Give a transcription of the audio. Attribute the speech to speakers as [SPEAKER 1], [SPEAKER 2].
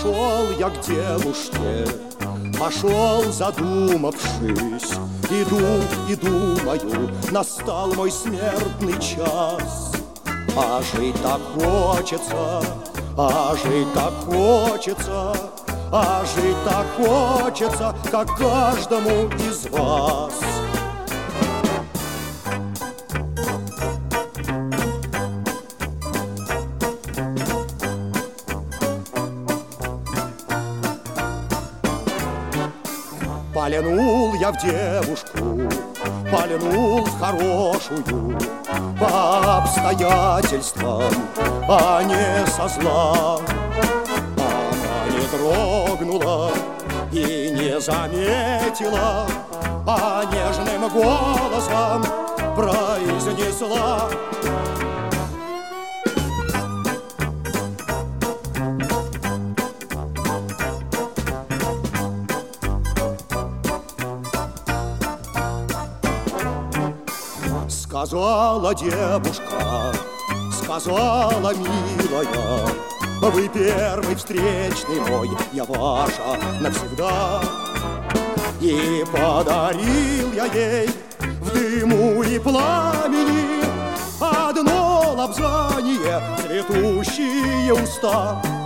[SPEAKER 1] Пошел я к девушке, пошел, задумавшись. Иду и думаю, настал мой смертный час. А жить так хочется, а жить так хочется, а жить так хочется, как каждому из вас. Пальнул я в девушку, пальнул в хорошую, по обстоятельствам, а не со зла. Она не дрогнула и не заметила, а нежным голосом произнесла: сказала девушка, сказала милая, вы первый встречный мой, я ваша навсегда. И подарил я ей в дыму и пламени одно лобзание, цветущие уста.